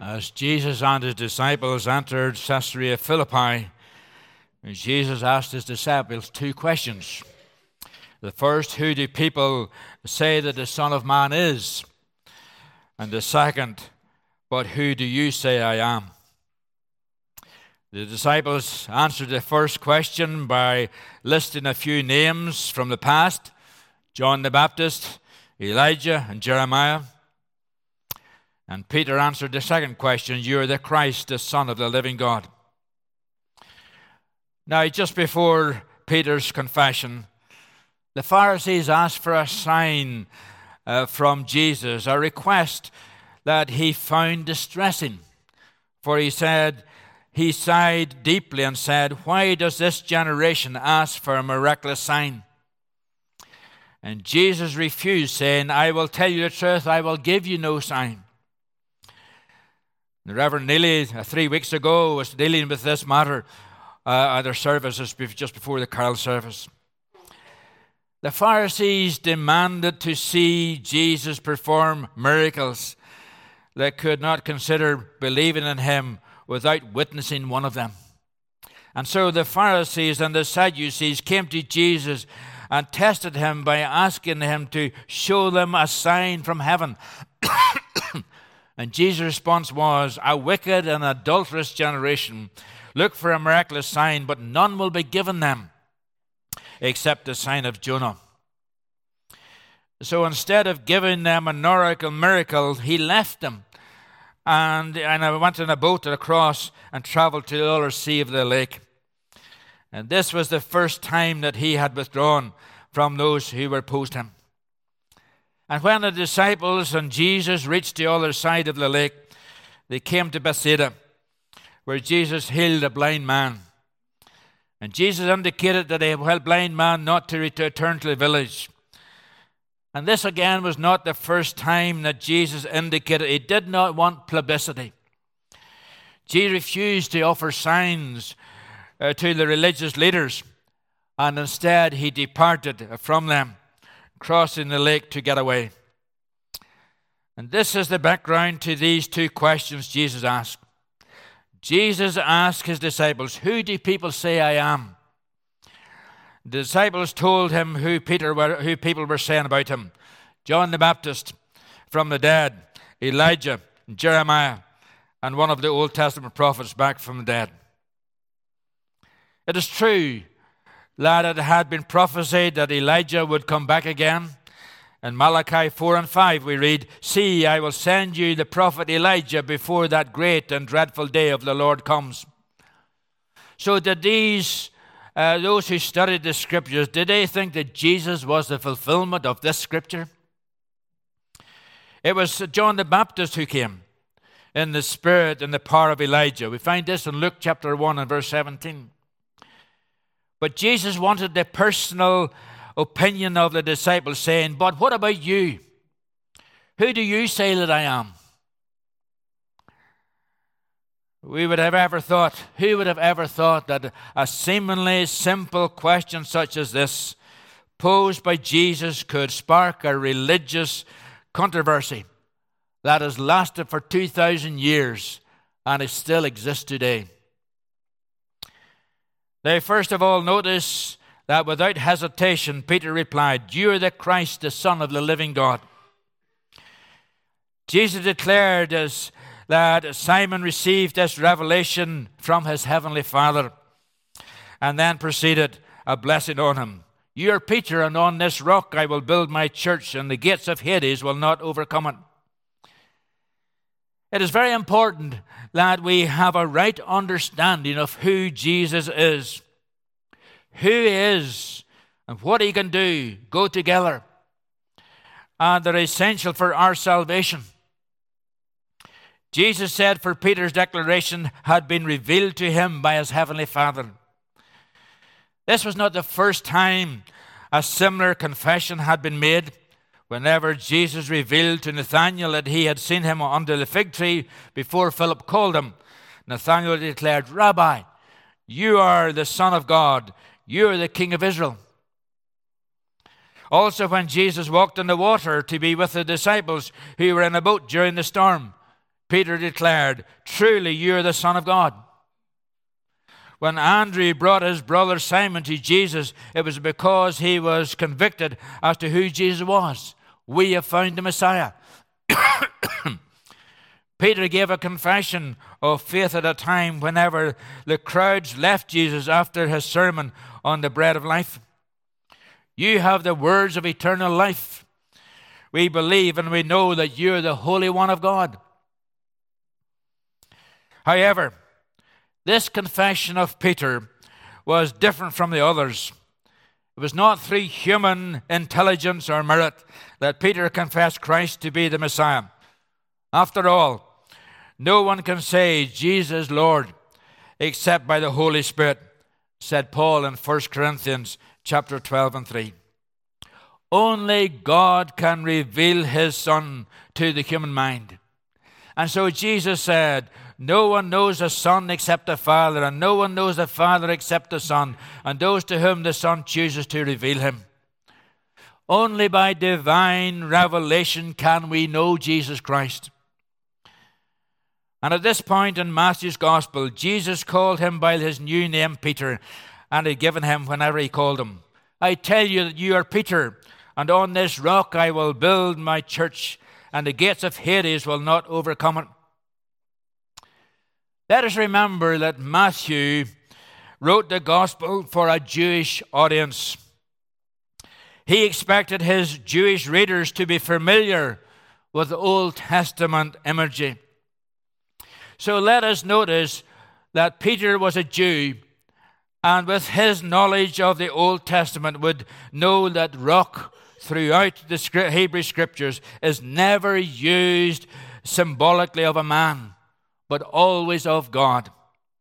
As Jesus and his disciples entered Caesarea Philippi, Jesus asked his disciples two questions. The first, who do people say that the Son of Man is? And the second, but who do you say I am? The disciples answered the first question by listing a few names from the past: John the Baptist, Elijah, and Jeremiah. And Peter answered the second question: you are the Christ, the Son of the living God. Now, just before Peter's confession, the Pharisees asked for a sign from Jesus, a request that he found distressing. For he said, he sighed deeply and said, "Why does this generation ask for a miraculous sign?" And Jesus refused, saying, "I will tell you the truth, I will give you no sign." The Reverend Neely, 3 weeks ago, was dealing with this matter at their services just before the carol service. The Pharisees demanded to see Jesus perform miracles. They could not consider believing in him without witnessing one of them. And so the Pharisees and the Sadducees came to Jesus and tested him by asking him to show them a sign from heaven. And Jesus' response was, "A wicked and adulterous generation look for a miraculous sign, but none will be given them except the sign of Jonah." So instead of giving them an oracle miracle, he left them and I went in a boat across and traveled to the other sea of the lake. And this was the first time that he had withdrawn from those who were opposed him. And when the disciples and Jesus reached the other side of the lake, they came to Bethsaida, where Jesus healed a blind man. And Jesus indicated that he helped a blind man not to return to the village. And this again was not the first time that Jesus indicated he did not want publicity. Jesus refused to offer signs to the religious leaders, and instead he departed from them, crossing the lake to get away. And this is the background to these two questions Jesus asked. Jesus asked his disciples, "Who do people say I am?" The disciples told him who people were saying about him: John the Baptist from the dead, Elijah, Jeremiah, and one of the Old Testament prophets back from the dead. It is true that it had been prophesied that Elijah would come back again. In Malachi 4 and 5 we read, "See, I will send you the prophet Elijah before that great and dreadful day of the Lord comes." So did those who studied the scriptures, did they think that Jesus was the fulfillment of this scripture? It was John the Baptist who came in the spirit and the power of Elijah. We find this in Luke chapter 1 and verse 17. But Jesus wanted the personal opinion of the disciples, saying, "But what about you? Who do you say that I am?" Who would have ever thought that a seemingly simple question such as this, posed by Jesus, could spark a religious controversy that has lasted for 2,000 years and it still exists today? Now, first of all, notice that without hesitation, Peter replied, "You are the Christ, the Son of the living God." Jesus declared that Simon received this revelation from his heavenly Father, and then proceeded a blessing on him. "You are Peter, and on this rock I will build my church, and the gates of Hades will not overcome it." It is very important that we have a right understanding of who Jesus is. Who he is and what he can do go together, and they're essential for our salvation. Jesus said, for Peter's declaration had been revealed to him by his heavenly Father. This was not the first time a similar confession had been made. Whenever Jesus revealed to Nathanael that he had seen him under the fig tree before Philip called him, Nathanael declared, "Rabbi, you are the Son of God. You are the King of Israel." Also, when Jesus walked on the water to be with the disciples who were in a boat during the storm, Peter declared, "Truly you are the Son of God." When Andrew brought his brother Simon to Jesus, it was because he was convicted as to who Jesus was. We have found the Messiah. Peter gave a confession of faith at a time whenever the crowds left Jesus after his sermon on the bread of life. You have the words of eternal life. We believe and we know that you are the Holy One of God. However, this confession of Peter was different from the others. It was not through human intelligence or merit that Peter confessed Christ to be the Messiah. After all, no one can say Jesus Lord except by the Holy Spirit, said Paul in 1 Corinthians chapter 12 and 3. Only God can reveal his Son to the human mind. And so Jesus said, no one knows the Son except the Father, and no one knows the Father except the Son, and those to whom the Son chooses to reveal him. Only by divine revelation can we know Jesus Christ. And at this point in Matthew's Gospel, Jesus called him by his new name, Peter, and had given him whenever he called him. I tell you that you are Peter, and on this rock I will build my church, and the gates of Hades will not overcome it. Let us remember that Matthew wrote the Gospel for a Jewish audience. He expected his Jewish readers to be familiar with the Old Testament imagery. So let us notice that Peter was a Jew, and with his knowledge of the Old Testament would know that rock throughout the Hebrew Scriptures is never used symbolically of a man, but always of God.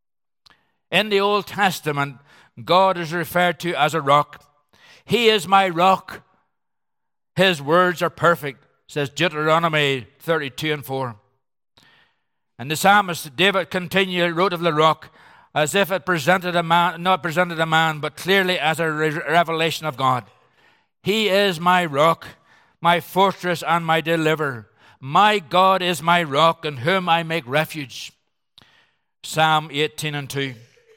In the Old Testament, God is referred to as a rock. He is my rock. His words are perfect, says Deuteronomy 32 and 4. And the psalmist David wrote of the rock as if it presented a man, not presented a man, but clearly as a revelation of God. He is my rock, my fortress and my deliverer. My God is my rock in whom I make refuge. Psalm 18 and 2.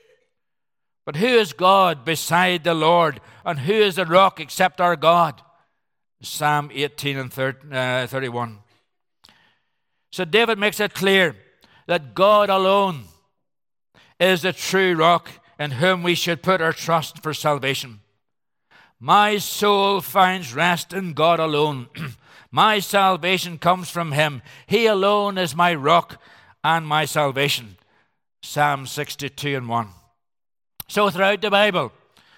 But who is God beside the Lord? And who is the rock except our God? Psalm 18 and 31. So David makes it clear that God alone is the true rock in whom we should put our trust for salvation. My soul finds rest in God alone. My salvation comes from him. He alone is my rock and my salvation. Psalm 62 and 1. So throughout the Bible,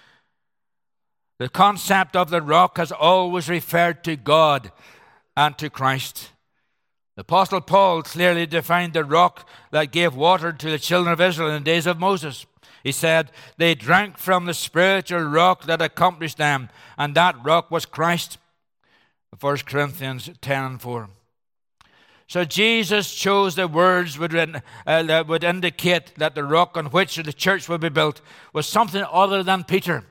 the concept of the rock has always referred to God and to Christ. The Apostle Paul clearly defined the rock that gave water to the children of Israel in the days of Moses. He said, they drank from the spiritual rock that accomplished them, and that rock was Christ. 1 Corinthians 10 and 4. So Jesus chose the words that would indicate that the rock on which the church would be built was something other than Peter.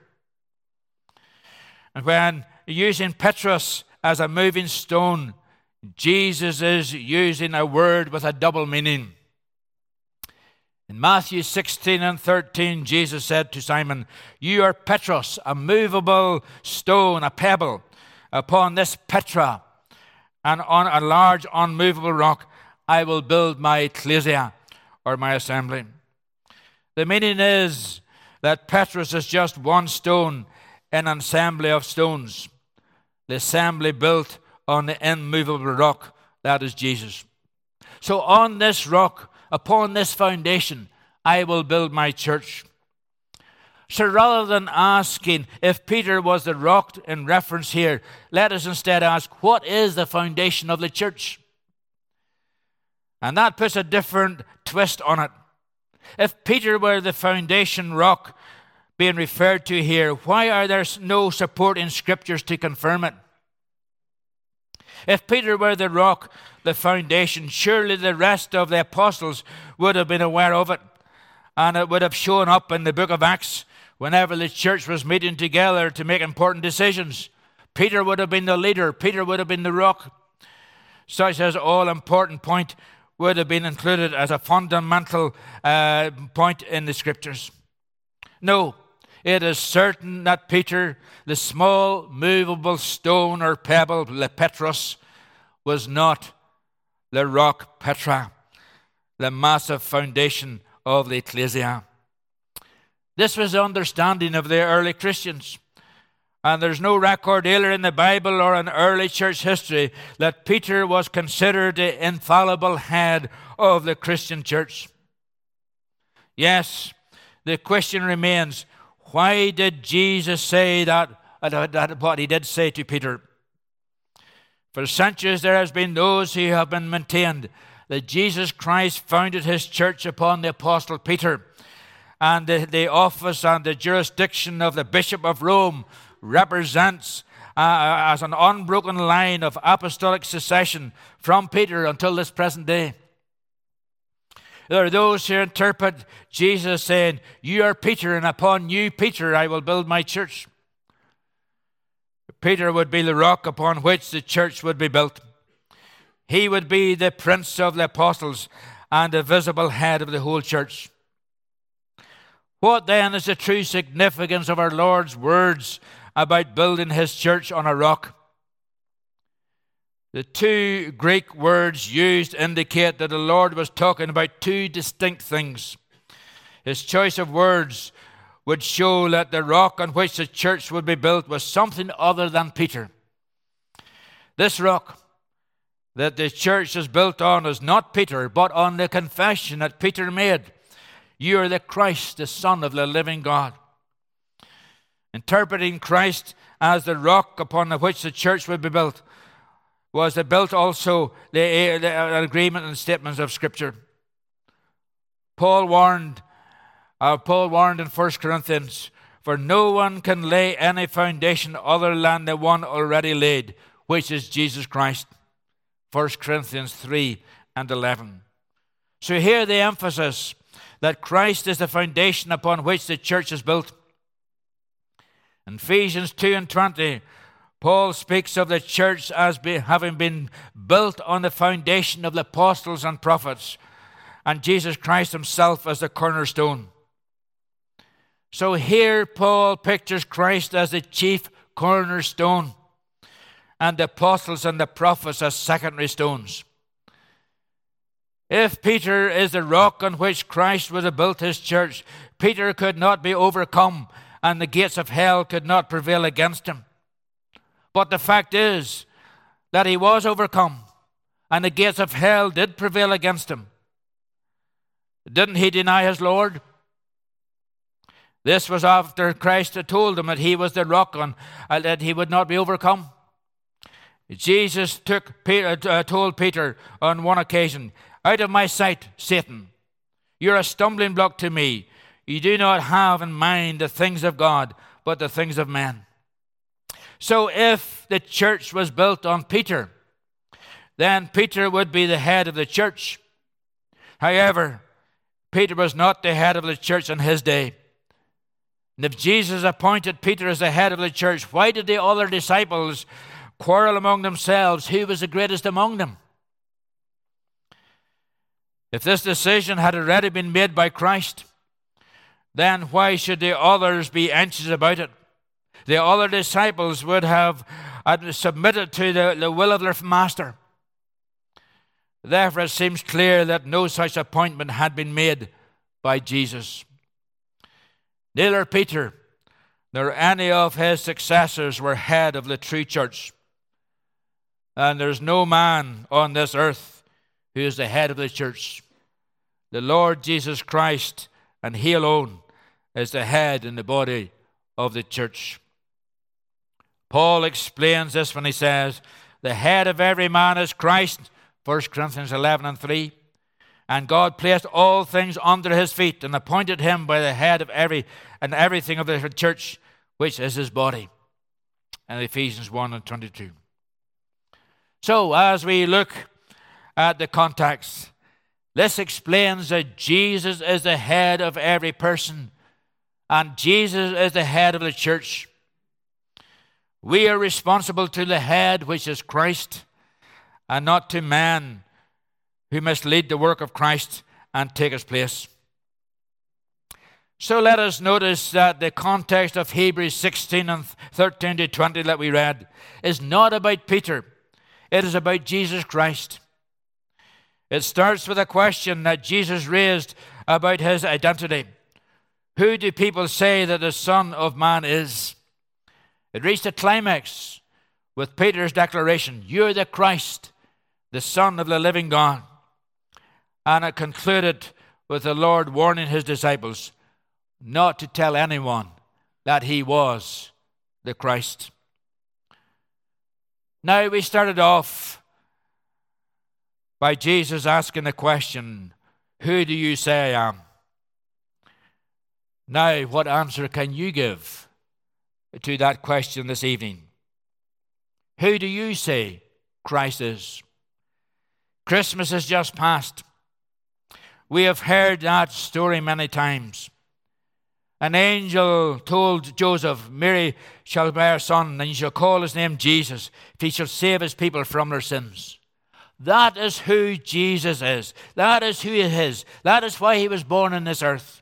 And when using Petros as a moving stone, Jesus is using a word with a double meaning. In Matthew 16 and 13, Jesus said to Simon, you are Petros, a movable stone, a pebble. Upon this Petra, and on a large unmovable rock, I will build my ecclesia, or my assembly. The meaning is that Petros is just one stone in an assembly of stones. The assembly built on the immovable rock, that is Jesus. So on this rock, upon this foundation, I will build my church. So rather than asking if Peter was the rock in reference here, let us instead ask, what is the foundation of the church? And that puts a different twist on it. If Peter were the foundation rock being referred to here, why are there no supporting scriptures to confirm it? If Peter were the rock, the foundation, surely the rest of the apostles would have been aware of it, and it would have shown up in the book of Acts whenever the church was meeting together to make important decisions. Peter would have been the leader. Peter would have been the rock. Such as all-important point, would have been included as a fundamental point in the Scriptures. No, it is certain that Peter, the small movable stone or pebble, le Petros, was not the rock Petra, the massive foundation of the ecclesia. This was the understanding of the early Christians. And there's no record either in the Bible or in early church history that Peter was considered the infallible head of the Christian church. Yes, the question remains, why did Jesus say that what he did say to Peter? For centuries there has been those who have been maintained that Jesus Christ founded his church upon the Apostle Peter, and the office and the jurisdiction of the Bishop of Rome represents as an unbroken line of apostolic succession from Peter until this present day. There are those who interpret Jesus saying, "You are Peter, and upon you, Peter, I will build my church." Peter would be the rock upon which the church would be built. He would be the prince of the apostles and the visible head of the whole church. What then is the true significance of our Lord's words about building his church on a rock? The two Greek words used indicate that the Lord was talking about two distinct things. His choice of words would show that the rock on which the church would be built was something other than Peter. This rock that the church is built on is not Peter, but on the confession that Peter made. You are the Christ, the Son of the living God. Interpreting Christ as the rock upon which the church would be built was built also the agreement and statements of Scripture. Paul warned in 1 Corinthians, "For no one can lay any foundation other than the one already laid, which is Jesus Christ." 1 Corinthians 3:11. So here the emphasis that Christ is the foundation upon which the church is built. In Ephesians 2:20, Paul speaks of the church as having been built on the foundation of the apostles and prophets, and Jesus Christ himself as the cornerstone. So here Paul pictures Christ as the chief cornerstone, and the apostles and the prophets as secondary stones. If Peter is the rock on which Christ would have built his church, Peter could not be overcome, and the gates of hell could not prevail against him. But the fact is that he was overcome, and the gates of hell did prevail against him. Didn't he deny his Lord? This was after Christ had told him that he was the rock on that he would not be overcome. Jesus told Peter on one occasion, "Out of my sight, Satan. You're a stumbling block to me. You do not have in mind the things of God, but the things of men." So if the church was built on Peter, then Peter would be the head of the church. However, Peter was not the head of the church in his day. And if Jesus appointed Peter as the head of the church, why did the other disciples quarrel among themselves who was the greatest among them? If this decision had already been made by Christ, then why should the others be anxious about it? The other disciples would have submitted to the will of their master. Therefore, it seems clear that no such appointment had been made by Jesus. Neither Peter nor any of his successors were head of the true church. And there's no man on this earth who is the head of the church. The Lord Jesus Christ, and he alone, is the head in the body of the church. Paul explains this when he says, "The head of every man is Christ," 1 Corinthians 11:3. "And God placed all things under his feet and appointed him by the head of everything of the church, which is his body." And Ephesians 1:22. So as we look at the context, this explains that Jesus is the head of every person, and Jesus is the head of the church. We are responsible to the head, which is Christ, and not to man who must lead the work of Christ and take his place. So let us notice that the context of Hebrews 16 and 13 to 20 that we read is not about Peter. It is about Jesus Christ. It starts with a question that Jesus raised about his identity. Who do people say that the Son of Man is? It reached a climax with Peter's declaration, "You're the Christ, the Son of the living God." And it concluded with the Lord warning his disciples not to tell anyone that he was the Christ. Now, we started off by Jesus asking the question, "Who do you say I am?" Now, what answer can you give to that question this evening? Who do you say Christ is? Christmas has just passed. We have heard that story many times. An angel told Joseph, "Mary shall bear a son, and you shall call his name Jesus, if he shall save his people from their sins." That is who Jesus is. That is who he is. That is why he was born on this earth.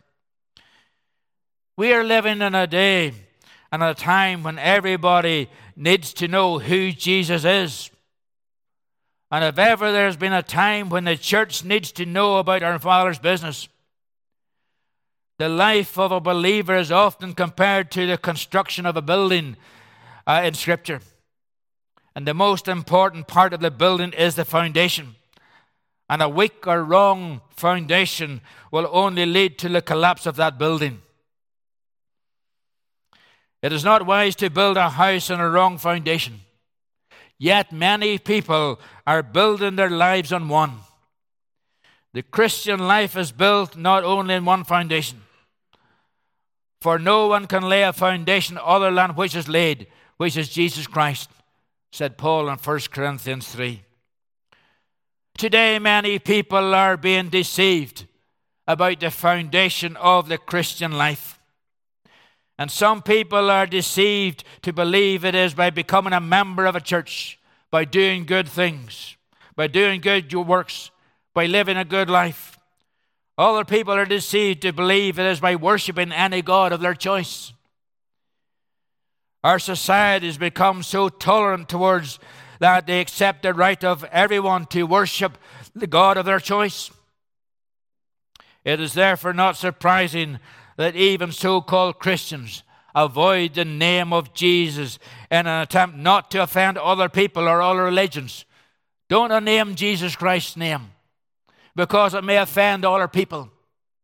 We are living in a day and a time when everybody needs to know who Jesus is. And if ever there's been a time when the church needs to know about our Father's business, the life of a believer is often compared to the construction of a building in Scripture. And the most important part of the building is the foundation. And a weak or wrong foundation will only lead to the collapse of that building. It is not wise to build a house on a wrong foundation. Yet many people are building their lives on one. The Christian life is built not only on one foundation. For no one can lay a foundation other than which is laid, which is Jesus Christ, said Paul in 1 Corinthians 3. Today many people are being deceived about the foundation of the Christian life. And some people are deceived to believe it is by becoming a member of a church, by doing good things, by doing good works, by living a good life. Other people are deceived to believe it is by worshiping any god of their choice. Our society has become so tolerant towards that they accept the right of everyone to worship the god of their choice. It is therefore not surprising that even so-called Christians avoid the name of Jesus in an attempt not to offend other people or other religions. Don't name Jesus Christ's name, because it may offend other people.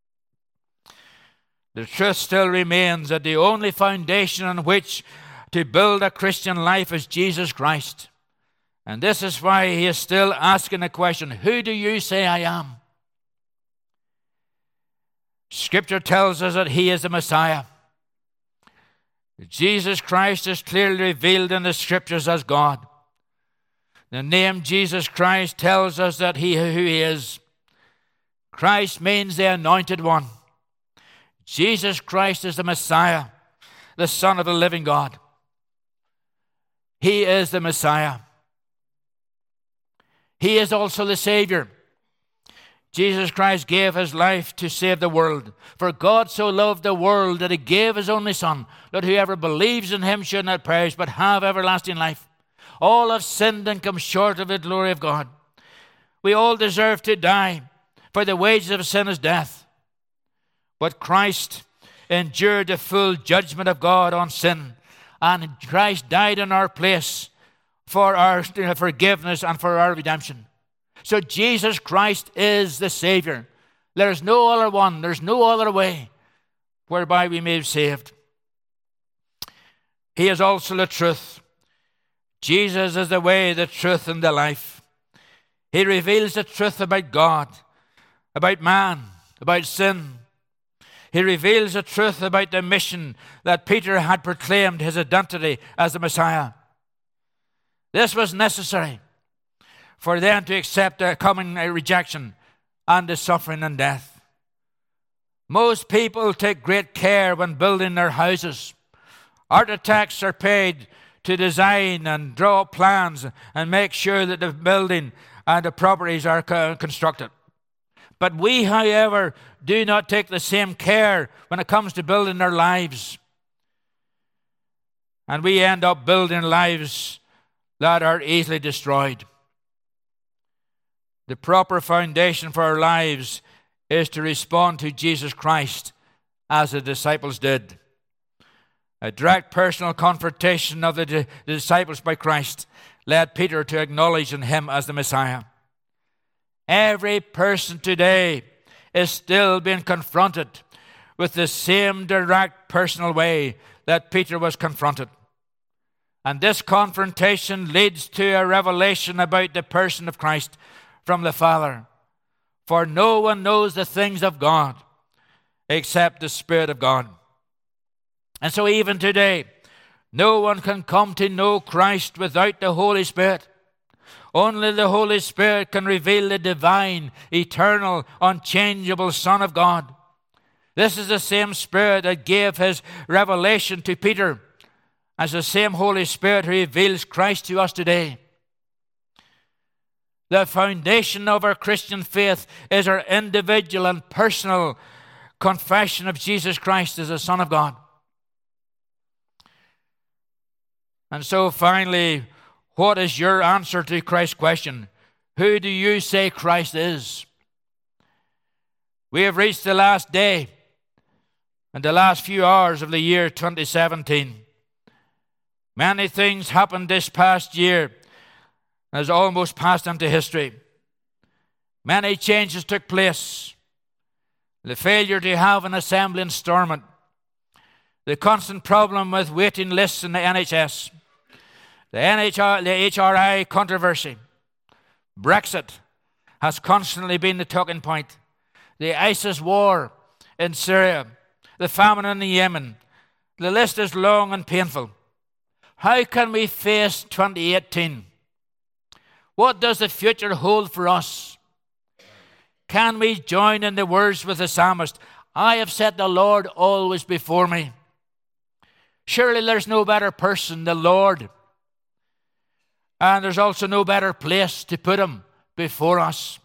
The truth still remains that the only foundation on which to build a Christian life is Jesus Christ. And this is why he is still asking the question, "Who do you say I am?" Scripture tells us that he is the Messiah. Jesus Christ is clearly revealed in the Scriptures as God. The name Jesus Christ tells us that who he is. Christ means the anointed one. Jesus Christ is the Messiah, the Son of the living God. He is the Messiah. He is also the Savior. Jesus Christ gave his life to save the world. For God so loved the world that he gave his only Son, that whoever believes in him should not perish but have everlasting life. All have sinned and come short of the glory of God. We all deserve to die, for the wages of sin is death. But Christ endured the full judgment of God on sin, and Christ died in our place for our forgiveness and for our redemption. So Jesus Christ is the Savior. There is no other one, there's no other way whereby we may be saved. He is also the truth. Jesus is the way, the truth, and the life. He reveals the truth about God, about man, about sin. He reveals the truth about the mission that Peter had proclaimed, his identity as the Messiah. This was necessary for them to accept their coming rejection and the suffering and death. Most people take great care when building their houses. Architects are paid to design and draw up plans and make sure that the building and the properties are constructed. But we, however, do not take the same care when it comes to building our lives. And we end up building lives that are easily destroyed. The proper foundation for our lives is to respond to Jesus Christ as the disciples did. A direct personal confrontation of the disciples by Christ led Peter to acknowledge him as the Messiah. Every person today is still being confronted with the same direct personal way that Peter was confronted. And this confrontation leads to a revelation about the person of Christ from the Father. For no one knows the things of God except the Spirit of God. And so even today, no one can come to know Christ without the Holy Spirit. Only the Holy Spirit can reveal the divine, eternal, unchangeable Son of God. This is the same Spirit that gave his revelation to Peter, as the same Holy Spirit who reveals Christ to us today. The foundation of our Christian faith is our individual and personal confession of Jesus Christ as the Son of God. And so finally, what is your answer to Christ's question? Who do you say Christ is? We have reached the last day and the last few hours of the year 2017. Many things happened this past year as almost passed into history. Many changes took place. The failure to have an assembly in Stormont, the constant problem with waiting lists in the NHS, the HRI controversy, Brexit has constantly been the talking point, the ISIS war in Syria, the famine in Yemen. The list is long and painful. How can we face 2018? What does the future hold for us? Can we join in the words with the psalmist, I have set the Lord always before me? Surely there's no better person than the Lord. And there's also no better place to put him before us.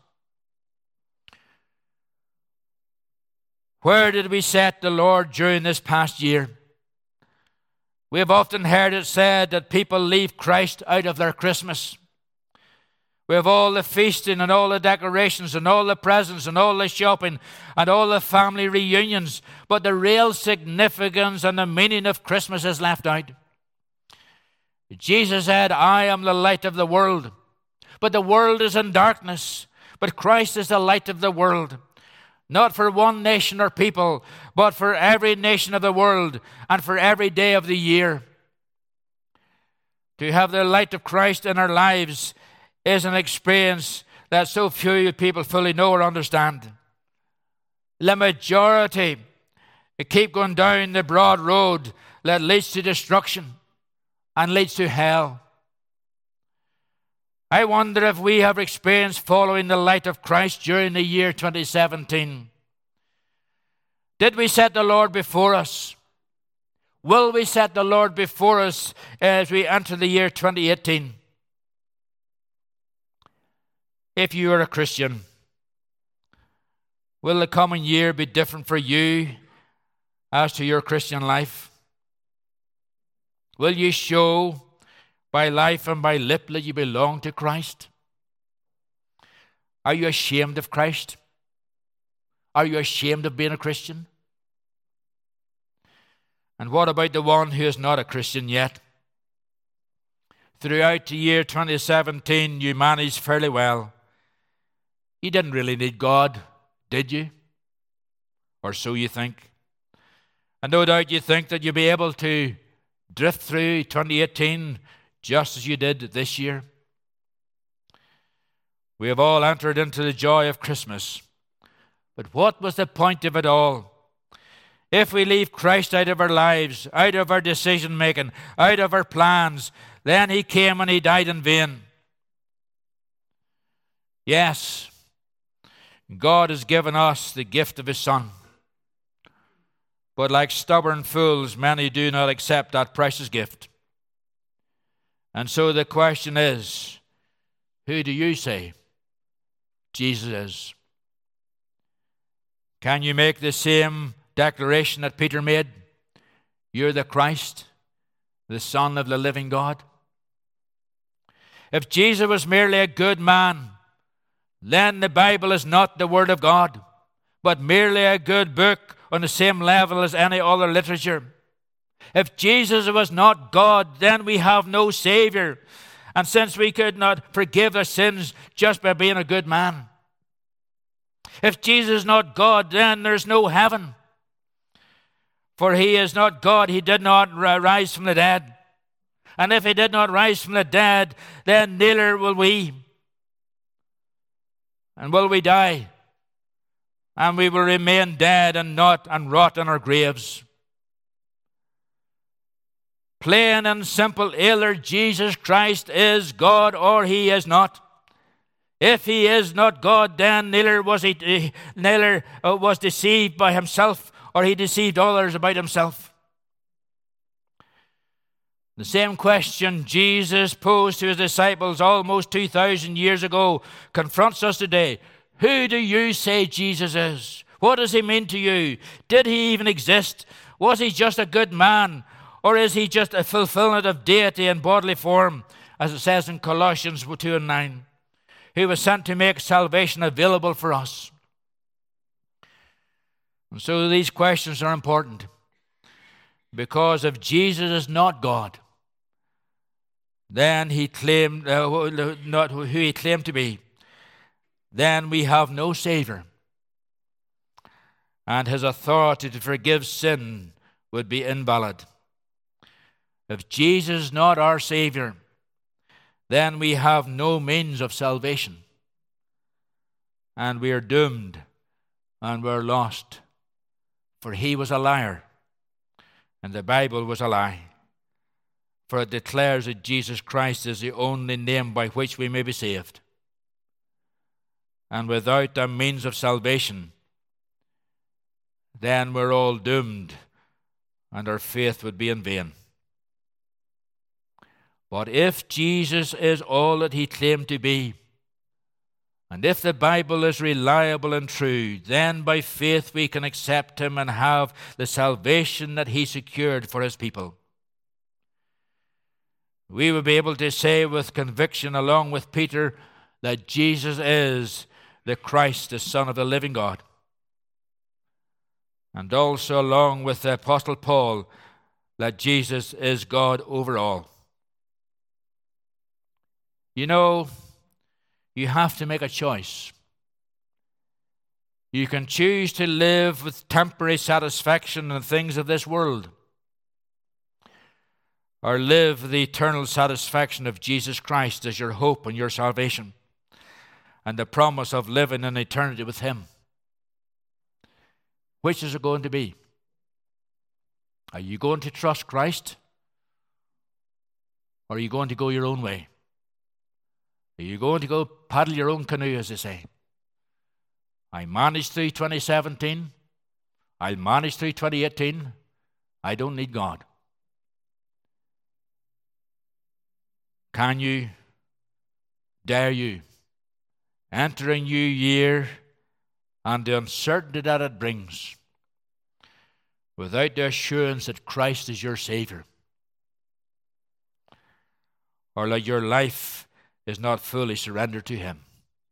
Where did we set the Lord during this past year? We have often heard it said that people leave Christ out of their Christmas. We have all the feasting and all the decorations and all the presents and all the shopping and all the family reunions, but the real significance and the meaning of Christmas is left out. Jesus said, I am the light of the world, but the world is in darkness, but Christ is the light of the world. Not for one nation or people, but for every nation of the world and for every day of the year. To have the light of Christ in our lives is an experience that so few people fully know or understand. The majority keep going down the broad road that leads to destruction and leads to hell. I wonder if we have experienced following the light of Christ during the year 2017. Did we set the Lord before us? Will we set the Lord before us as we enter the year 2018? If you are a Christian, will the coming year be different for you as to your Christian life? Will you show by life and by lip that you belong to Christ? Are you ashamed of Christ? Are you ashamed of being a Christian? And what about the one who is not a Christian yet? Throughout the year 2017, you managed fairly well. You didn't really need God, did you? Or so you think. And no doubt you think that you'll be able to drift through 2018 just as you did this year. We have all entered into the joy of Christmas. But what was the point of it all? If we leave Christ out of our lives, out of our decision making, out of our plans, then he came and he died in vain. Yes, God has given us the gift of his Son. But like stubborn fools, many do not accept that precious gift. And so the question is, who do you say Jesus is. Can you make the same declaration that Peter made? You're the Christ, the Son of the living God. If Jesus was merely a good man, then the Bible is not the Word of God, but merely a good book on the same level as any other literature. If Jesus was not God, then we have no Savior. And since we could not forgive our sins just by being a good man, if Jesus is not God, then there's no heaven. For he is not God. He did not rise from the dead. And if he did not rise from the dead, then neither will we. And will we die? And we will remain dead and rot in our graves. Plain and simple, either Jesus Christ is God or he is not. If he is not God, then neither was deceived by himself, or he deceived others about himself. The same question Jesus posed to his disciples almost 2,000 years ago confronts us today. Who do you say Jesus is? What does he mean to you? Did he even exist? Was he just a good man? Or is he just a fulfillment of deity in bodily form, as it says in Colossians 2:9? Who was sent to make salvation available for us. And so these questions are important, because if Jesus is not God, then he claimed not who he claimed to be, then we have no Savior, and his authority to forgive sin would be invalid. If Jesus is not our Savior, then we have no means of salvation, and we are doomed and we're lost. For he was a liar, and the Bible was a lie. For it declares that Jesus Christ is the only name by which we may be saved. And without a means of salvation, then we're all doomed, and our faith would be in vain. But if Jesus is all that he claimed to be, and if the Bible is reliable and true, then by faith we can accept him and have the salvation that he secured for his people. We will be able to say with conviction, along with Peter, that Jesus is the Christ, the Son of the living God. And also along with the Apostle Paul, that Jesus is God over all. You know, you have to make a choice. You can choose to live with temporary satisfaction in the things of this world, or live the eternal satisfaction of Jesus Christ as your hope and your salvation, and the promise of living in eternity with him. Which is it going to be? Are you going to trust Christ, or are you going to go your own way? Are you going to go paddle your own canoe, as they say? I managed through 2017. I'll manage through 2018. I don't need God. Can you, dare you, enter a new year and the uncertainty that it brings without the assurance that Christ is your Savior? Or that your life is not fully surrendered to him?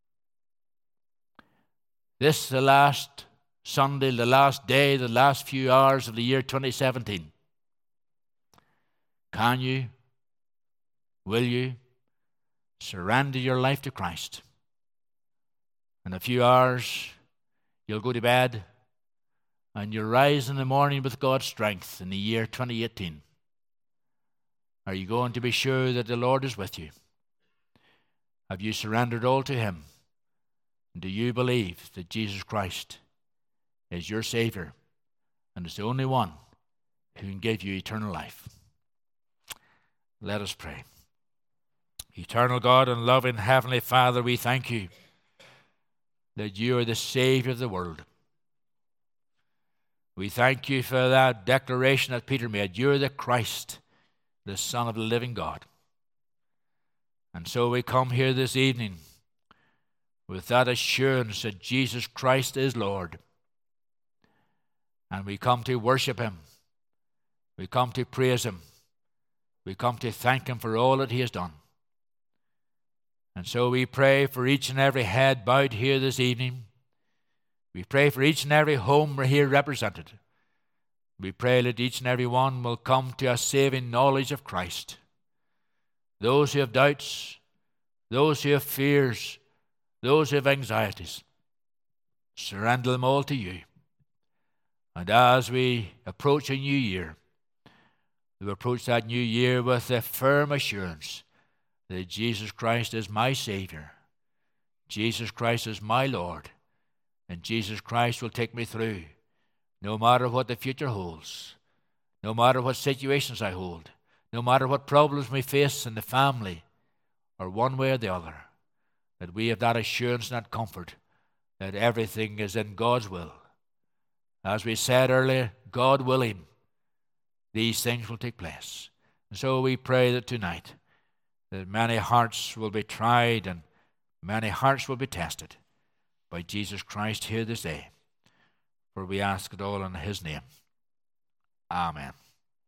This is the last Sunday, the last day, the last few hours of the year 2017. Can you, will you surrender your life to Christ? In a few hours, you'll go to bed and you'll rise in the morning with God's strength in the year 2018. Are you going to be sure that the Lord is with you? Have you surrendered all to him? And do you believe that Jesus Christ is your Savior and is the only one who can give you eternal life? Let us pray. Eternal God and loving Heavenly Father, we thank you that you are the Savior of the world. We thank you for that declaration that Peter made. You're the Christ, the Son of the living God. And so we come here this evening with that assurance that Jesus Christ is Lord. And we come to worship him. We come to praise him. We come to thank him for all that he has done. And so we pray for each and every head bowed here this evening. We pray for each and every home here represented. We pray that each and every one will come to a saving knowledge of Christ. Those who have doubts, those who have fears, those who have anxieties, surrender them all to you. And as we approach a new year, we approach that new year with the firm assurance that Jesus Christ is my Savior, Jesus Christ is my Lord, and Jesus Christ will take me through, no matter what the future holds, no matter what situations I hold, no matter what problems we face in the family, or one way or the other, that we have that assurance and that comfort that everything is in God's will. As we said earlier, God willing, these things will take place. And so we pray that tonight, that many hearts will be tried and many hearts will be tested by Jesus Christ here this day. For we ask it all in his name. Amen.